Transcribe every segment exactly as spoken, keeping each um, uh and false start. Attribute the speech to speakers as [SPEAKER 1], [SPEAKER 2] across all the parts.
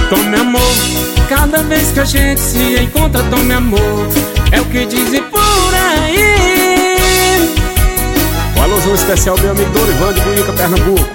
[SPEAKER 1] Tome amor, cada vez que a gente se encontra, tome amor, é o que dizem por aí.
[SPEAKER 2] Um alôzão especial, meu amigo Dorival de Birica, Pernambuco.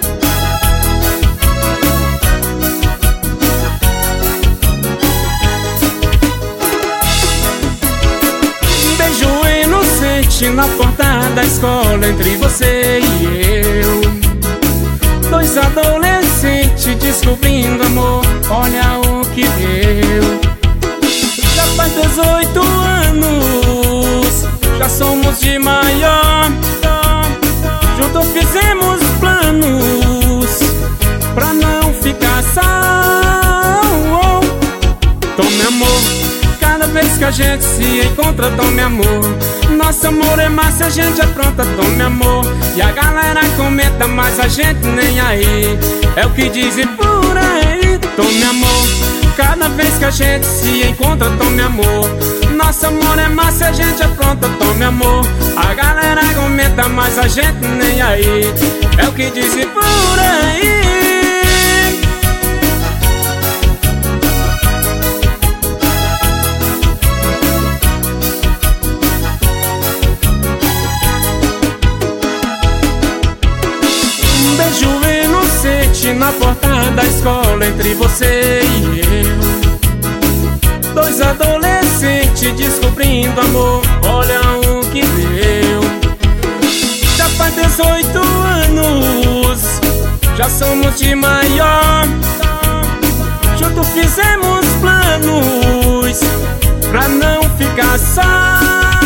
[SPEAKER 1] Beijo inocente na porta da escola entre você e eu. Dois adolescentes descobrindo amor, olha o que deu. Já faz dezoito anos, já somos de maior. Juntos fizemos planos pra não ficar só. Tome amor, cada vez que a gente se encontra, tome amor. Nosso amor é massa, a gente apronta, tome amor. E a galera comenta, mas a gente nem aí, é o que dizem por aí. Tome amor, cada vez que a gente se encontra, tome amor. Nosso amor é massa, a gente apronta, tome amor. A galera comenta, mas a gente nem aí, é o que dizem por aí. Um beijo inocente na porta da escola entre você e eu. Dois adolescentes descobrindo amor, olha o que deu. Já faz dezoito anos, já somos de maior. Juntos fizemos planos pra não ficar só.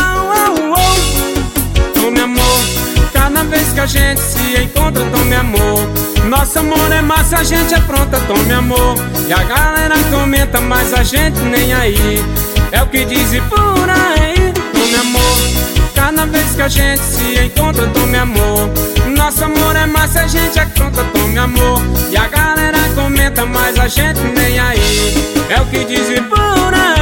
[SPEAKER 1] Tome amor, cada vez que a gente se encontra, tome amor. Nosso amor é massa, a gente apronta, tome amor. E a galera comenta, mas a gente nem aí, é o que dizem por aí. Tome amor, cada vez que a gente se encontra, tome amor. Nosso amor é massa, a gente apronta, tome amor. E a galera comenta, mas a gente nem aí, é o que dizem por aí.